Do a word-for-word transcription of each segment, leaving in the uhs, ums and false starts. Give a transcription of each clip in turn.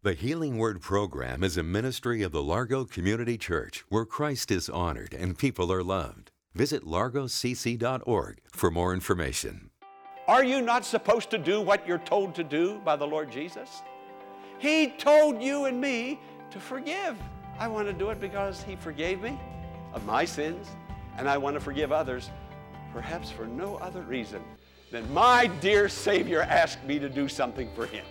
The Healing Word program is a ministry of the Largo Community Church where Christ is honored and people are loved. Visit largo c c dot org for more information. Are you not supposed to do what you're told to do by the Lord Jesus? He told you and me to forgive. I want to do it because He forgave me of my sins, and I want to forgive others, perhaps for no other reason than my dear Savior asked me to do something for Him.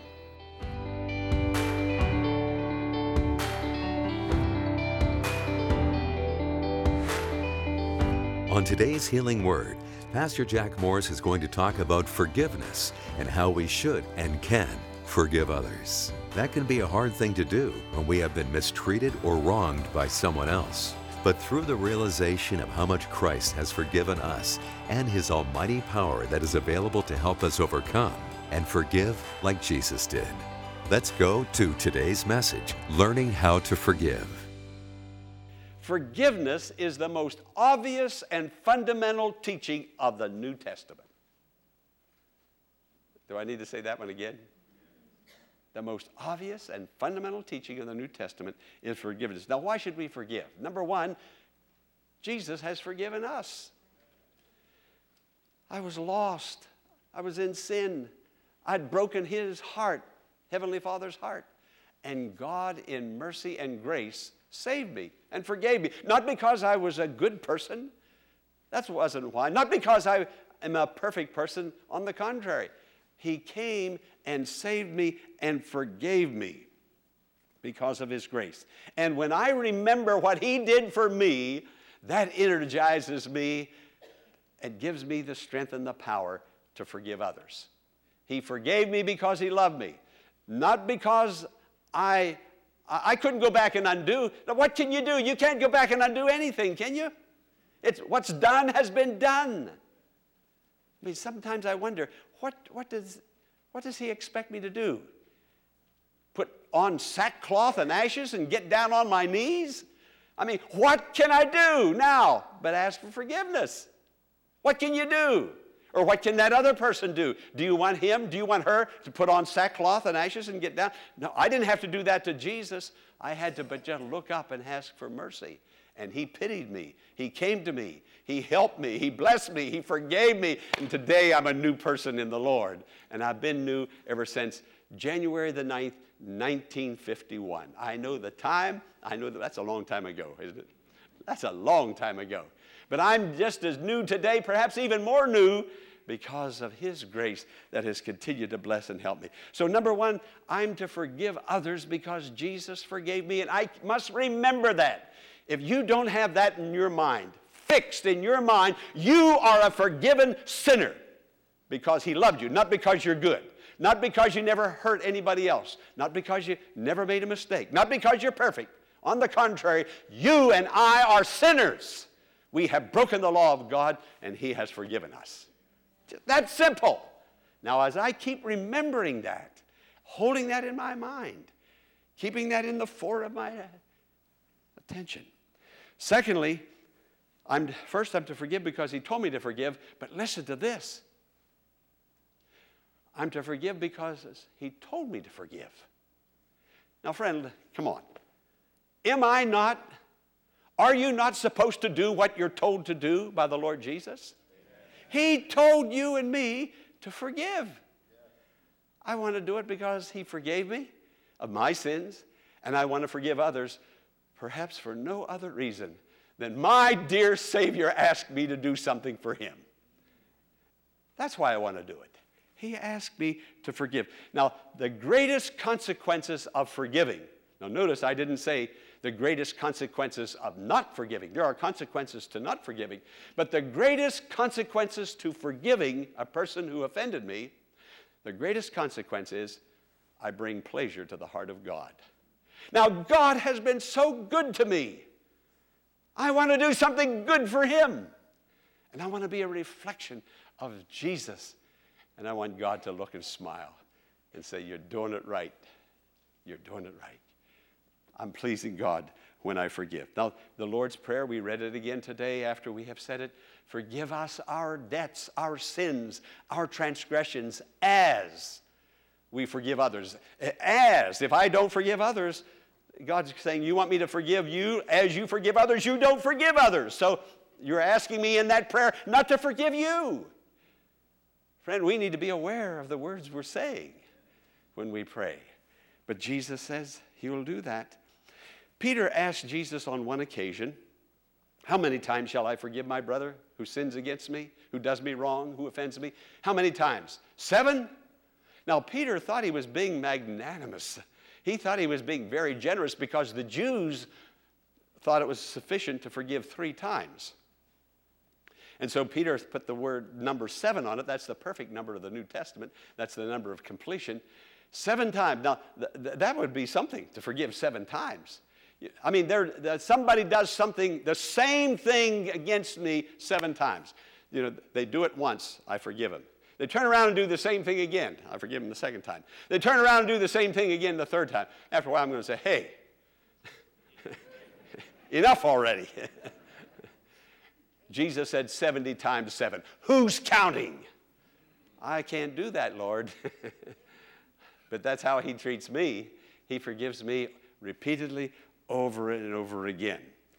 On today's Healing Word, Pastor Jack Morris is going to talk about forgiveness and how we should and can forgive others. That can be a hard thing to do when we have been mistreated or wronged by someone else. But through the realization of how much Christ has forgiven us and His almighty power that is available to help us overcome and forgive like Jesus did. Let's go to today's message, Learning How to Forgive. Forgiveness is the most obvious and fundamental teaching of the New Testament. Do I need to say that one again? The most obvious and fundamental teaching of the New Testament is forgiveness. Now, why should we forgive? Number one, Jesus has forgiven us. I was lost. I was in sin. I'd broken His heart, Heavenly Father's heart. And God, in mercy and grace, saved me and forgave me. Not because I was a good person. That wasn't why. Not because I am a perfect person. On the contrary, He came and saved me and forgave me because of His grace. And when I remember what He did for me, that energizes me and gives me the strength and the power to forgive others. He forgave me because He loved me, not because I I couldn't go back and undo. Now, what can you do? You can't go back and undo anything, can you? It's what's done has been done. I mean, sometimes I wonder, what, what, does, what does He expect me to do? Put on sackcloth and ashes and get down on my knees? I mean, what can I do now but ask for forgiveness? What can you do? Or what can that other person do? Do you want him, do you want her to put on sackcloth and ashes and get down? No, I didn't have to do that to Jesus. I had to but just look up and ask for mercy. And He pitied me. He came to me. He helped me. He blessed me. He forgave me. And today I'm a new person in the Lord. And I've been new ever since January the ninth, nineteen fifty-one. I know the time. I know that that's a long time ago, isn't it? That's a long time ago. But I'm just as new today, perhaps even more new, because of His grace that has continued to bless and help me. So number one, I'm to forgive others because Jesus forgave me, and I must remember that. If you don't have that in your mind, fixed in your mind, you are a forgiven sinner because He loved you, not because you're good, not because you never hurt anybody else, not because you never made a mistake, not because you're perfect. On the contrary, you and I are sinners. We have broken the law of God, and He has forgiven us. That's simple. Now, as I keep remembering that, holding that in my mind, keeping that in the fore of my attention. Secondly, I'm, first I'm to forgive because He told me to forgive, but listen to this. I'm to forgive because He told me to forgive. Now, friend, come on. Am I not, are you not supposed to do what you're told to do by the Lord Jesus? He told you and me to forgive. I want to do it because He forgave me of my sins, and I want to forgive others, perhaps for no other reason than my dear Savior asked me to do something for Him. That's why I want to do it. He asked me to forgive. Now, the greatest consequences of forgiving. Now, notice I didn't say the greatest consequences of not forgiving. There are consequences to not forgiving. But the greatest consequences to forgiving a person who offended me, the greatest consequence is I bring pleasure to the heart of God. Now, God has been so good to me. I want to do something good for Him. And I want to be a reflection of Jesus. And I want God to look and smile and say, you're doing it right. You're doing it right. I'm pleasing God when I forgive. Now, the Lord's Prayer, we read it again today after we have said it. Forgive us our debts, our sins, our transgressions, as we forgive others. As, if I don't forgive others, God's saying, you want me to forgive you as you forgive others, you don't forgive others. So you're asking me in that prayer not to forgive you. Friend, we need to be aware of the words we're saying when we pray. But Jesus says he will do that. Peter asked Jesus on one occasion, how many times shall I forgive my brother who sins against me, who does me wrong, who offends me? How many times? Seven? Now, Peter thought he was being magnanimous. He thought he was being very generous because the Jews thought it was sufficient to forgive three times. And so Peter put the word number seven on it. That's the perfect number of the New Testament. That's the number of completion. Seven times. Now, th- th- that would be something to forgive seven times. I mean, there, somebody does something, the same thing against me seven times. You know, they do it once, I forgive them. They turn around and do the same thing again. I forgive them the second time. They turn around and do the same thing again the third time. After a while, I'm going to say, hey, enough already. Jesus said seventy times seven. Who's counting? I can't do that, Lord. But that's how he treats me. He forgives me repeatedly over and over again.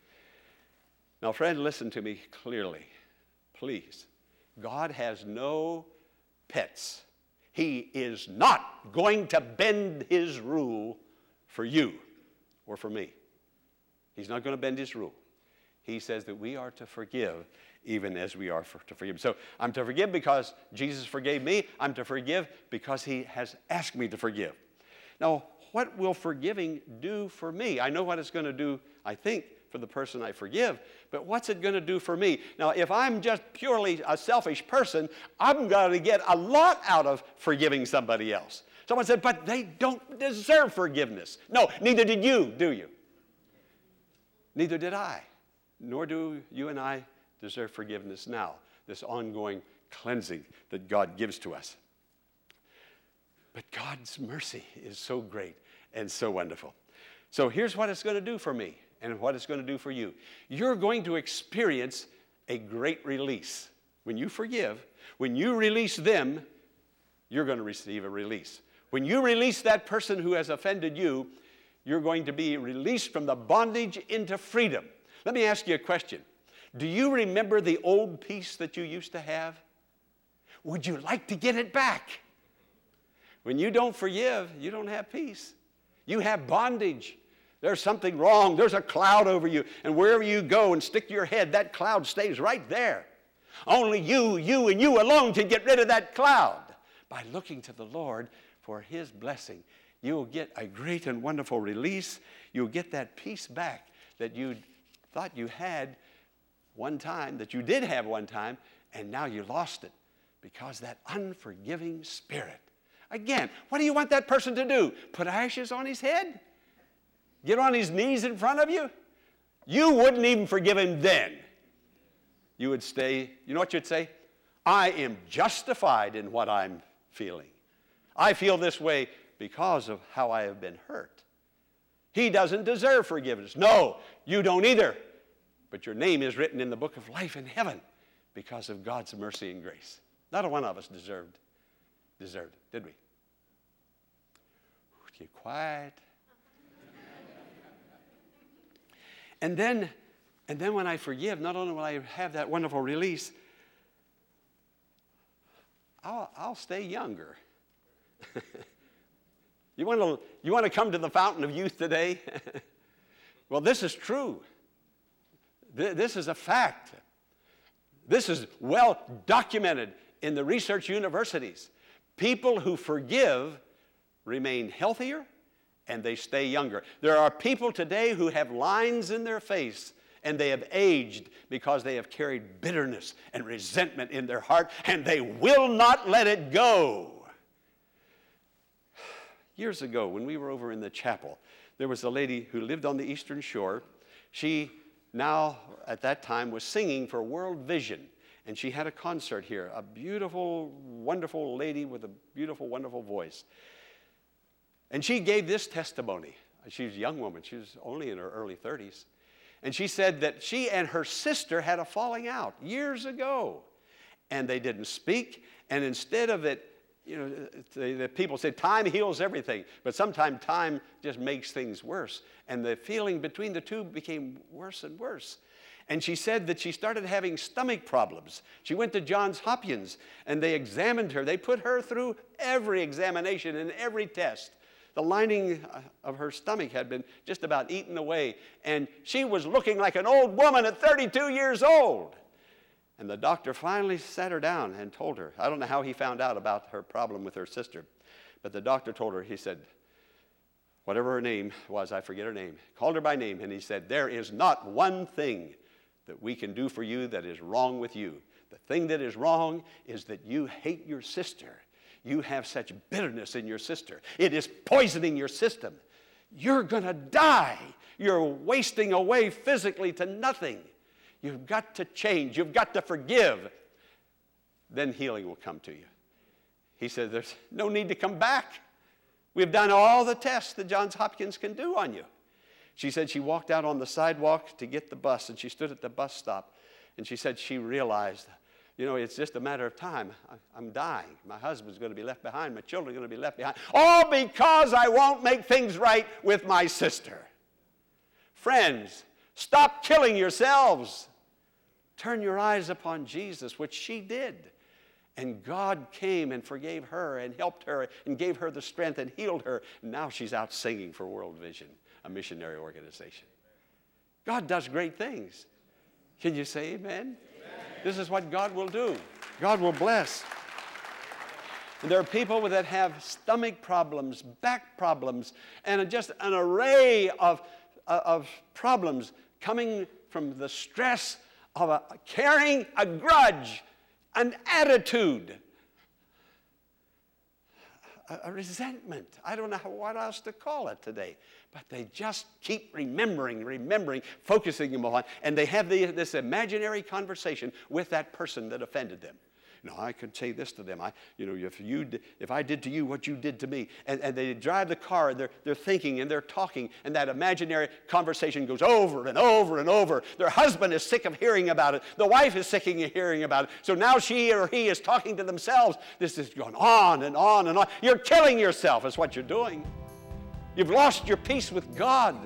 Now, friend, listen to me clearly, please. God has no pets. He is not going to bend his rule for you or for me. He's not going to bend his rule. He says that we are to forgive even as we are for, to forgive. So I'm to forgive because Jesus forgave me. I'm to forgive because he has asked me to forgive. Now, what will forgiving do for me? I know what it's going to do, I think, for the person I forgive, but what's it going to do for me? Now, if I'm just purely a selfish person, I'm going to get a lot out of forgiving somebody else. Someone said, but they don't deserve forgiveness. No, neither did you, do you? Neither did I. Nor do you and I deserve forgiveness now, this ongoing cleansing that God gives to us. But God's mercy is so great and so wonderful. So here's what it's going to do for me and what it's going to do for you. You're going to experience a great release. When you forgive, when you release them, you're going to receive a release. When you release that person who has offended you, you're going to be released from the bondage into freedom. Let me ask you a question. Do you remember the old peace that you used to have? Would you like to get it back? When you don't forgive, you don't have peace. You have bondage. There's something wrong. There's a cloud over you. And wherever you go and stick your head, that cloud stays right there. Only you, you, and you alone can get rid of that cloud. By looking to the Lord for his blessing, you'll get a great and wonderful release. You'll get that peace back that you thought you had one time, that you did have one time, and now you lost it because that unforgiving spirit. Again, what do you want that person to do? Put ashes on his head? Get on his knees in front of you? You wouldn't even forgive him then. You would stay, you know what you'd say? I am justified in what I'm feeling. I feel this way because of how I have been hurt. He doesn't deserve forgiveness. No, you don't either. But your name is written in the book of life in heaven because of God's mercy and grace. Not a one of us deserved, deserved it, did we? Get quiet. and then, and then when I forgive, not only will I have that wonderful release, I'll, I'll stay younger. You want to, you want to come to the fountain of youth today? Well, this is true. This is a fact. This is well documented in the research universities. People who forgive remain healthier and they stay younger. There are people today who have lines in their face and they have aged because they have carried bitterness and resentment in their heart and they will not let it go. Years ago, when we were over in the chapel, there was a lady who lived on the Eastern Shore. She now, at that time, was singing for World Vision. And she had a concert here, a beautiful, wonderful lady with a beautiful, wonderful voice. And she gave this testimony. She was a young woman. She was only in her early thirties. And she said that she and her sister had a falling out years ago. And they didn't speak. And instead of it you know, the, the people say time heals everything, but sometimes time just makes things worse. And the feeling between the two became worse and worse. And she said that she started having stomach problems. She went to Johns Hopkins, and they examined her. They put her through every examination and every test. The lining of her stomach had been just about eaten away, and she was looking like an old woman at thirty-two years old. And the doctor finally sat her down and told her, I don't know how he found out about her problem with her sister, but the doctor told her, he said, whatever her name was, I forget her name, called her by name, and he said, there is not one thing that we can do for you that is wrong with you. The thing that is wrong is that you hate your sister. You have such bitterness in your sister. It is poisoning your system. You're going to die. You're wasting away physically to nothing. You've got to change. You've got to forgive. Then healing will come to you. He said, there's no need to come back. We've done all the tests that Johns Hopkins can do on you. She said she walked out on the sidewalk to get the bus, and she stood at the bus stop, and she said she realized, you know, it's just a matter of time. I'm dying. My husband's going to be left behind. My children are going to be left behind. All because I won't make things right with my sister. Friends, stop killing yourselves. Turn your eyes upon Jesus, which she did. And God came and forgave her and helped her and gave her the strength and healed her. And now she's out singing for World Vision, a missionary organization. God does great things. Can you say amen? Amen. This is what God will do. God will bless. And there are people that have stomach problems, back problems, and just an array of, of problems coming from the stress of a, carrying a grudge, an attitude, a, a resentment. I don't know how, what else to call it today. But they just keep remembering, remembering, focusing on, and they have the, this imaginary conversation with that person that offended them. You know, I could say this to them. I, you know, if you, if I did to you what you did to me, and, and they drive the car, and they're they're thinking and they're talking, and that imaginary conversation goes over and over and over. Their husband is sick of hearing about it. The wife is sick of hearing about it. So now she or he is talking to themselves. This is going on and on and on. You're killing yourself. Is what you're doing. You've lost your peace with God.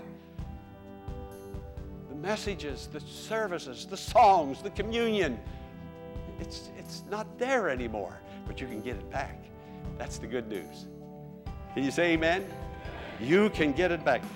The messages, the services, the songs, the communion, it's, it's not there anymore, but you can get it back. That's the good news. Can you say amen? You can get it back.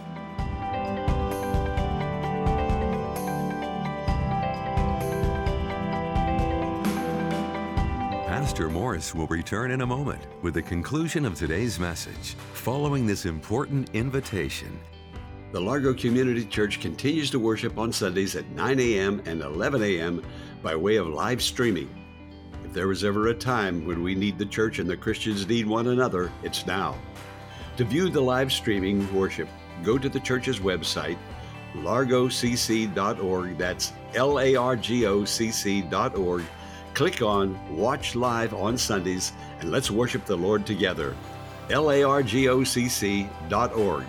Pastor Morris will return in a moment with the conclusion of today's message, following this important invitation. The Largo Community Church continues to worship on Sundays at nine a.m. and eleven a.m. by way of live streaming. If there was ever a time when we need the church and the Christians need one another, it's now. To view the live streaming worship, go to the church's website, largo c c dot org. That's L A R G O C C dot org. Click on Watch Live on Sundays, and let's worship the Lord together. L A R G O C C dot org.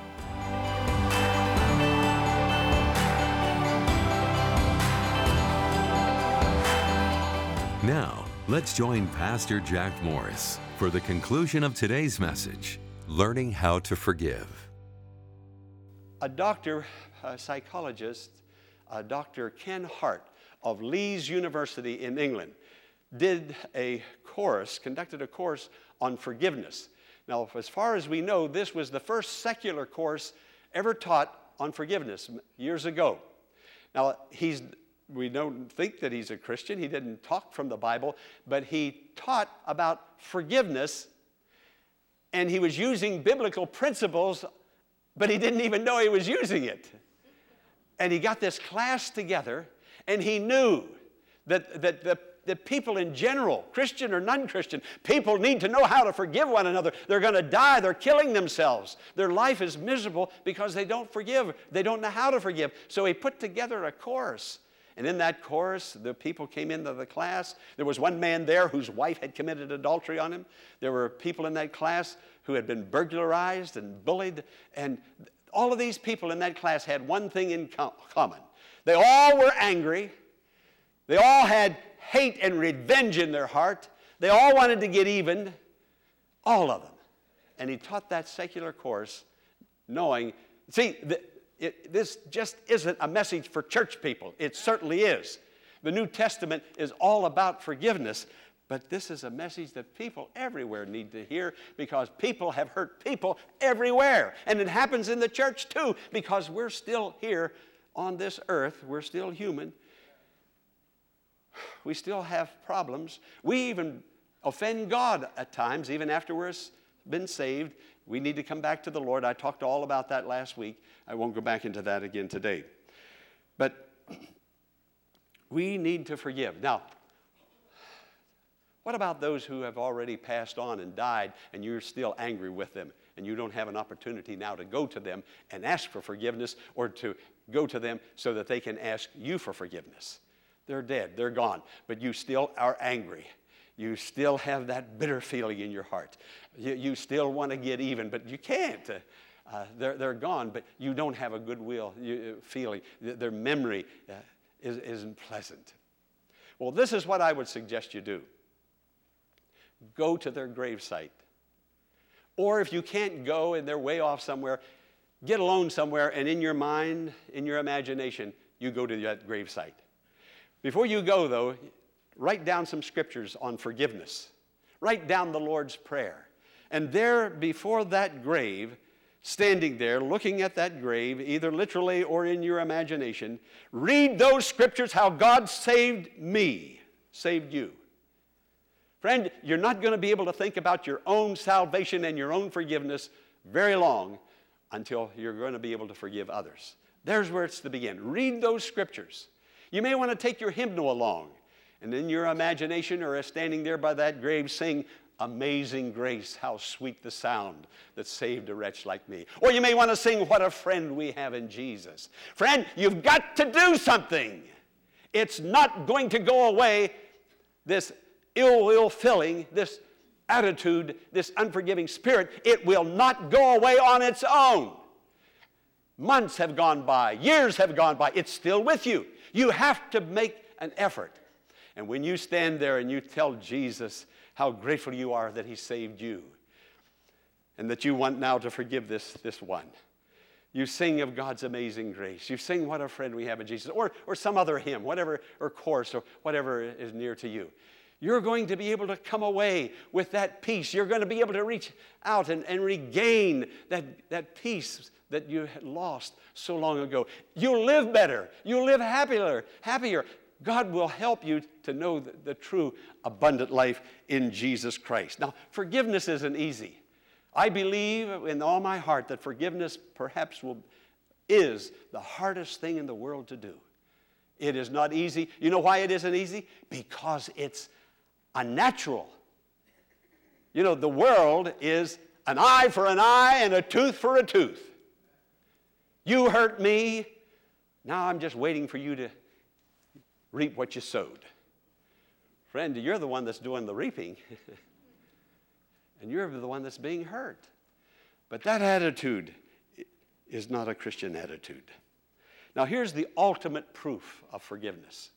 Now, let's join Pastor Jack Morris for the conclusion of today's message, Learning How to Forgive. A doctor, a psychologist, uh, Doctor Ken Hart of Leeds University in England, did a course, conducted a course on forgiveness. Now, as far as we know, this was the first secular course ever taught on forgiveness years ago. Now, he's we don't think that he's a Christian. He didn't talk from the Bible, but he taught about forgiveness, and he was using biblical principles, but he didn't even know he was using it. And he got this class together, and he knew that, that the, the people in general, Christian or non-Christian, people need to know how to forgive one another. They're going to die. They're killing themselves. Their life is miserable because they don't forgive. They don't know how to forgive. So he put together a course. And in that course, the people came into the class. There was one man there whose wife had committed adultery on him. There were people in that class who had been burglarized and bullied. And all of these people in that class had one thing in com- common. They all were angry. They all had hate and revenge in their heart. They all wanted to get even, all of them. And he taught that secular course knowing, see, the, it, this just isn't a message for church people. It certainly is. The New Testament is all about forgiveness, but this is a message that people everywhere need to hear because people have hurt people everywhere. And it happens in the church too because we're still here on this earth. We're still human. We still have problems. We even offend God at times, even after we're been saved. We need to come back to the Lord. I talked all about that last week. I won't go back into that again today. But we need to forgive. Now, what about those who have already passed on and died and you're still angry with them and you don't have an opportunity now to go to them and ask for forgiveness or to go to them so that they can ask you for forgiveness? They're dead, they're gone, but you still are angry. You still have that bitter feeling in your heart. You, you still want to get even, but you can't. Uh, uh, they're, they're gone, but you don't have a goodwill you, uh, feeling. Their memory uh, is, isn't pleasant. Well, this is what I would suggest you do. Go to their gravesite. Or if you can't go and they're way off somewhere, get alone somewhere and in your mind, in your imagination, you go to that gravesite. Before you go, though, write down some scriptures on forgiveness. Write down the Lord's Prayer. And there before that grave, standing there looking at that grave, either literally or in your imagination, read those scriptures how God saved me, saved you. Friend, you're not going to be able to think about your own salvation and your own forgiveness very long until you're going to be able to forgive others. There's where it's to begin. Read those scriptures. You may want to take your hymnal along and in your imagination or as standing there by that grave sing, "Amazing grace, how sweet the sound that saved a wretch like me." Or you may want to sing, "What a friend we have in Jesus." Friend, you've got to do something. It's not going to go away, this ill will filling, this attitude, this unforgiving spirit. It will not go away on its own. Months have gone by, years have gone by, it's still with you. You have to make an effort. And when you stand there and you tell Jesus how grateful you are that he saved you and that you want now to forgive this, this one, you sing of God's amazing grace. You sing "What a friend we have in Jesus," or, or some other hymn, whatever, or chorus, or whatever is near to you. You're going to be able to come away with that peace. You're going to be able to reach out and, and regain that, that peace that you had lost so long ago. You'll live better. You'll live happier. happier. God will help you to know the, the true abundant life in Jesus Christ. Now, forgiveness isn't easy. I believe in all my heart that forgiveness perhaps will, is the hardest thing in the world to do. It is not easy. You know why it isn't easy? Because it's unnatural. You know, the world is an eye for an eye and a tooth for a tooth. You hurt me, now I'm just waiting for you to reap what you sowed. Friend, you're the one that's doing the reaping. And you're the one that's being hurt. But that attitude is not a Christian attitude. Now here's the ultimate proof of forgiveness.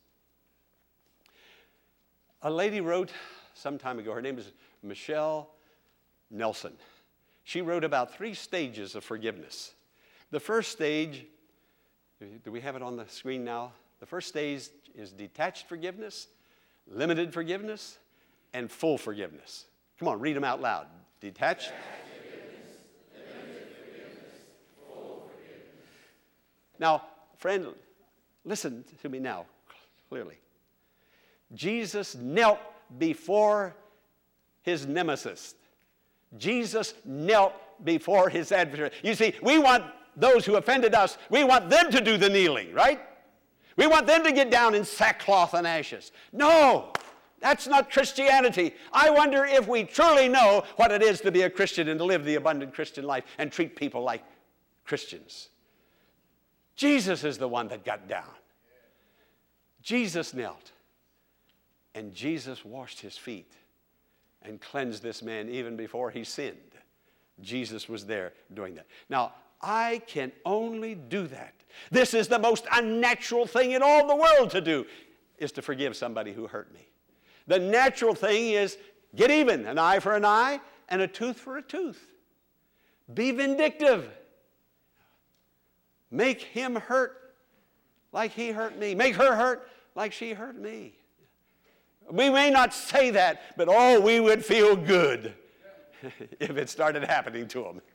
A lady wrote some time ago, her name is Michelle Nelson. She wrote about three stages of forgiveness. The first stage, do we have it on the screen now? The first stage is detached forgiveness, limited forgiveness, and full forgiveness. Come on, read them out loud. Detached. Forgiveness, limited forgiveness, full forgiveness. Now, friend, listen to me now clearly. Jesus knelt before his nemesis. Jesus knelt before his adversary. You see, we want those who offended us, we want them to do the kneeling, right? We want them to get down in sackcloth and ashes. No, that's not Christianity. I wonder if we truly know what it is to be a Christian and to live the abundant Christian life and treat people like Christians. Jesus is the one that got down. Jesus knelt. And Jesus washed his feet and cleansed this man even before he sinned. Jesus was there doing that. Now, I can only do that. This is the most unnatural thing in all the world to do, is to forgive somebody who hurt me. The natural thing is Get even, an eye for an eye and a tooth for a tooth. Be vindictive. Make him hurt like he hurt me. Make her hurt like she hurt me. We may not say that, but oh, we would feel good if it started happening to them.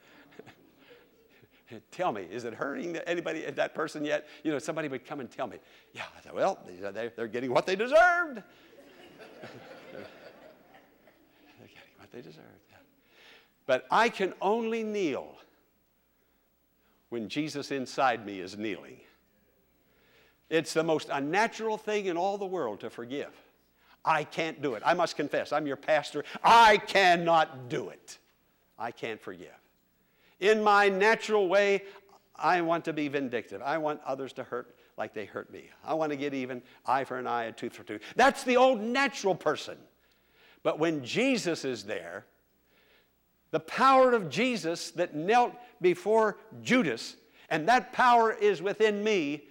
Tell me, is it hurting anybody, that person yet? You know, somebody would come and tell me, yeah, I thought, well, they're getting what they deserved. They're getting what they deserved. Yeah. But I can only kneel when Jesus inside me is kneeling. It's the most unnatural thing in all the world to forgive. I can't do it. I must confess, I'm your pastor. I cannot do it. I can't forgive. In my natural way, I want to be vindictive. I want others to hurt like they hurt me. I want to get even, eye for an eye, a tooth for a tooth. That's the old natural person. But when Jesus is there, the power of Jesus that knelt before Judas, and that power is within me,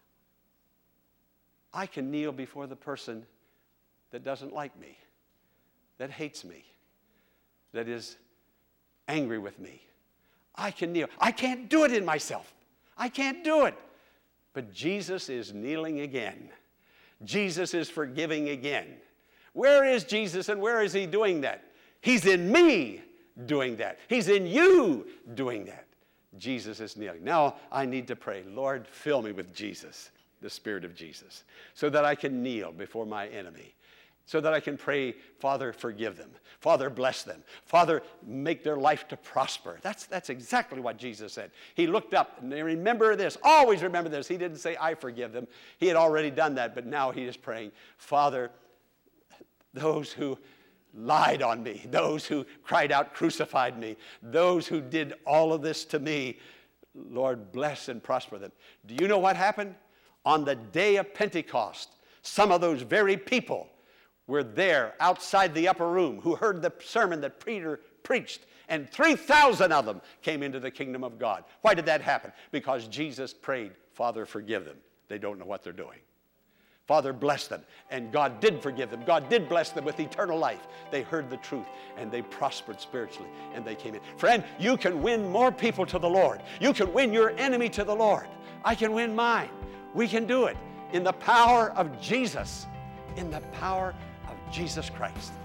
I can kneel before the person that doesn't like me, that hates me, that is angry with me. I can kneel. I can't do it in myself. I can't do it. But Jesus is kneeling again. Jesus is forgiving again. Where is Jesus and where is he doing that? He's in me doing that. He's in you doing that. Jesus is kneeling. Now I need to pray, Lord, fill me with Jesus, the Spirit of Jesus, so that I can kneel before my enemy. So that I can pray, Father, forgive them. Father, bless them. Father, make their life to prosper. That's, that's exactly what Jesus said. He looked up, and remember this. Always remember this. He didn't say, I forgive them. He had already done that, but now he is praying, Father, those who lied on me, those who cried out, crucified me, those who did all of this to me, Lord, bless and prosper them. Do you know what happened? On the day of Pentecost, some of those very people were there outside the upper room who heard the sermon that Peter preached, and three thousand of them came into the kingdom of God. Why did that happen? Because Jesus prayed, Father, forgive them. They don't know what they're doing. Father, bless them. And God did forgive them. God did bless them with eternal life. They heard the truth, and they prospered spiritually, and they came in. Friend, you can win more people to the Lord. You can win your enemy to the Lord. I can win mine. We can do it in the power of Jesus. In the power of Jesus Christ.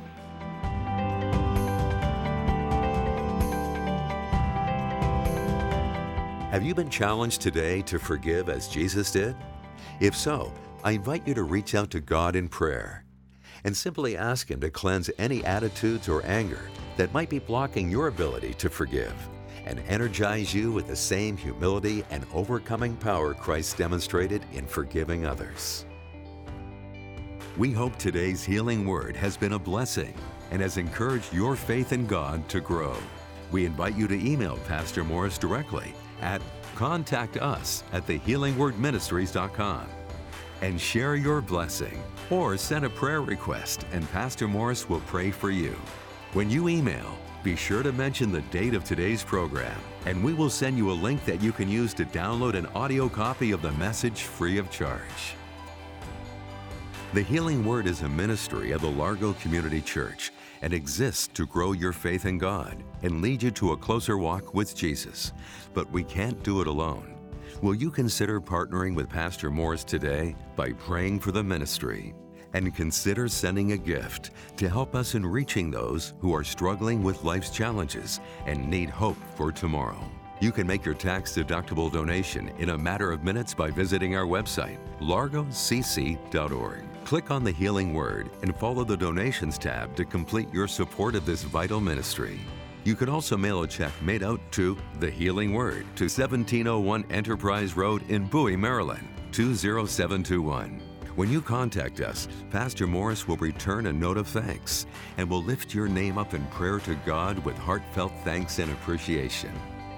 Have you been challenged today to forgive as Jesus did? If so, I invite you to reach out to God in prayer and simply ask Him to cleanse any attitudes or anger that might be blocking your ability to forgive and energize you with the same humility and overcoming power Christ demonstrated in forgiving others. We hope today's healing word has been a blessing and has encouraged your faith in God to grow. We invite you to email Pastor Morris directly at contact us at the healing word ministries dot com and share your blessing, or send a prayer request and Pastor Morris will pray for you. When you email, be sure to mention the date of today's program, and we will send you a link that you can use to download an audio copy of the message free of charge. The Healing Word is a ministry of the Largo Community Church and exists to grow your faith in God and lead you to a closer walk with Jesus. But we can't do it alone. Will you consider partnering with Pastor Morris today by praying for the ministry? And consider sending a gift to help us in reaching those who are struggling with life's challenges and need hope for tomorrow. You can make your tax-deductible donation in a matter of minutes by visiting our website, largo c c dot org. Click on the Healing Word and follow the Donations tab to complete your support of this vital ministry. You can also mail a check made out to The Healing Word to seventeen oh one Enterprise Road in Bowie, Maryland, two oh seven two one. When you contact us, Pastor Morris will return a note of thanks and will lift your name up in prayer to God with heartfelt thanks and appreciation.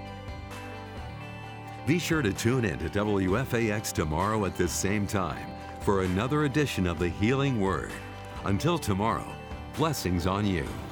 Be sure to tune in to W F A X tomorrow at this same time for another edition of The Healing Word. Until tomorrow, blessings on you.